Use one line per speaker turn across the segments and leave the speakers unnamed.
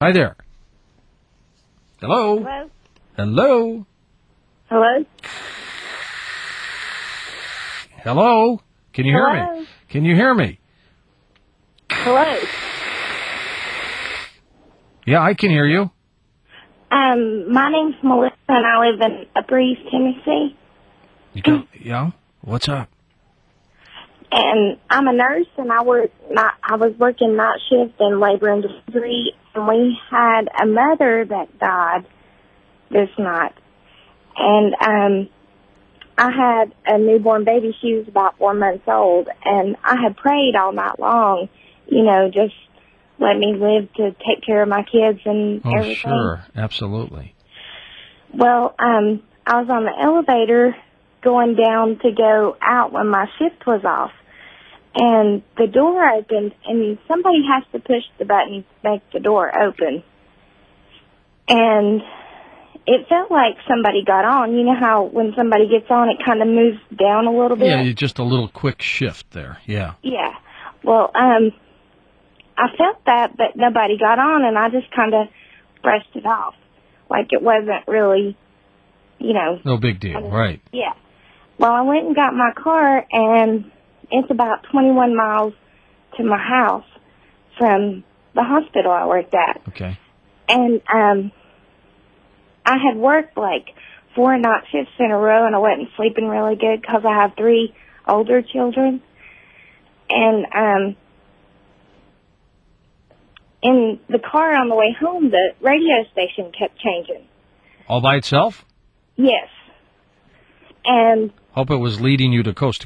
Hi there. Hello?
Hello?
Hello?
Hello?
Hello? Can you hear
Hello?
me? Can you hear me?
Hello?
Yeah, I can hear you.
My name's Melissa, and I live in Upper East Tennessee.
Yeah? What's up?
And I'm a nurse, and I was working night shift in labor and delivery, and we had a mother that died this night. And I had a newborn baby. She was about 4 months old, and I had prayed all night long, just let me live to take care of my kids and everything.
Oh, sure. Absolutely.
Well, I was on the elevator going down to go out when my shift was off. And the door opened, and somebody has to push the button to make the door open. And it felt like somebody got on. You know how when somebody gets on, it kind of moves down a little bit?
Yeah, just a little quick shift there. Yeah.
Yeah. Well, I felt that, but nobody got on, and I just kind of brushed it off. Like it wasn't really,
No big deal, right.
Yeah. Well, I went and got my car, and it's about 21 miles to my house from the hospital I worked at.
Okay.
And I had worked like 4 night shifts in a row, and I wasn't sleeping really good because I have 3 older children. And in the car on the way home, the radio station kept changing.
All by itself?
Yes. And
Hope it was leading you to coast.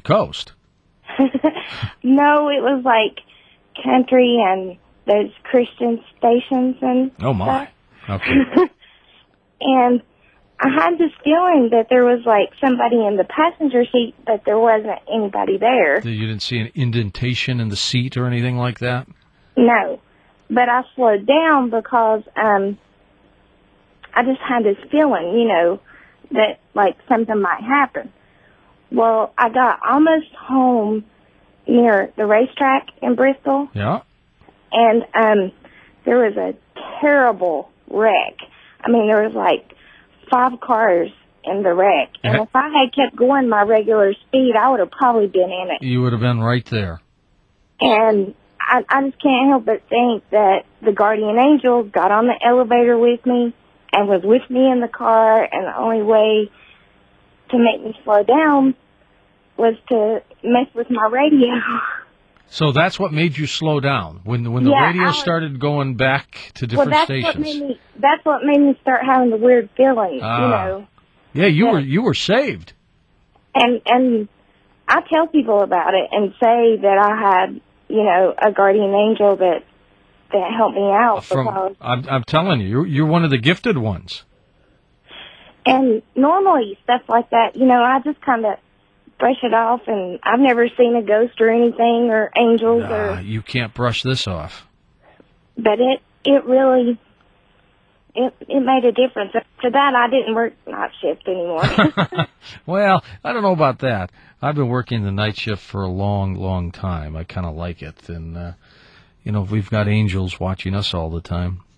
no, it was like country and those Christian stations and
Oh, my.
stuff.
Okay.
And I had this feeling that there was like somebody in the passenger seat, but there wasn't anybody there.
You didn't see an indentation in the seat or anything like that?
No. But I slowed down because I just had this feeling, that like something might happen. Well, I got almost home near the racetrack in Bristol.
Yeah.
And there was a terrible wreck. I mean, there was like 5 cars in the wreck. And if I had kept going my regular speed, I would have probably been in it.
You would have been right there.
And I just can't help but think that the guardian angel got on the elevator with me and was with me in the car, and the only way to make me slow down was to mess with my radio.
So that's what made you slow down when the radio started going back to different stations.
That's what made me start having the weird feeling,
Yeah, you were saved.
And I tell people about it and say that I had, a guardian angel that helped me out.
I'm telling you, you're one of the gifted ones.
And normally stuff like that, I just kind of brush it off, and I've never seen a ghost or anything or angels or.
You can't brush this off.
But it really made a difference. After that, I didn't work night shift anymore.
Well, I don't know about that. I've been working the night shift for a long, long time. I kind of like it, and we've got angels watching us all the time.